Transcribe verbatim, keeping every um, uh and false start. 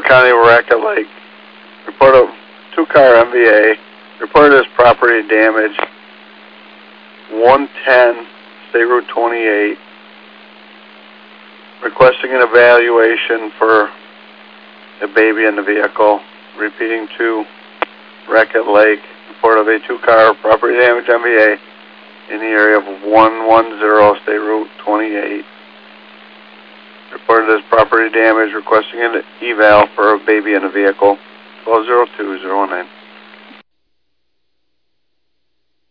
County, Racket Lake. Report of two-car M V A. Reported as property damage. one ten State Route twenty-eight. Requesting an evaluation for a baby in the vehicle. Repeating to Racket Lake. Report of a two-car property damage M V A in the area of one ten State Route twenty-eight. Reported as property damage, requesting an eval for a baby in the vehicle. twelve oh two oh one nine.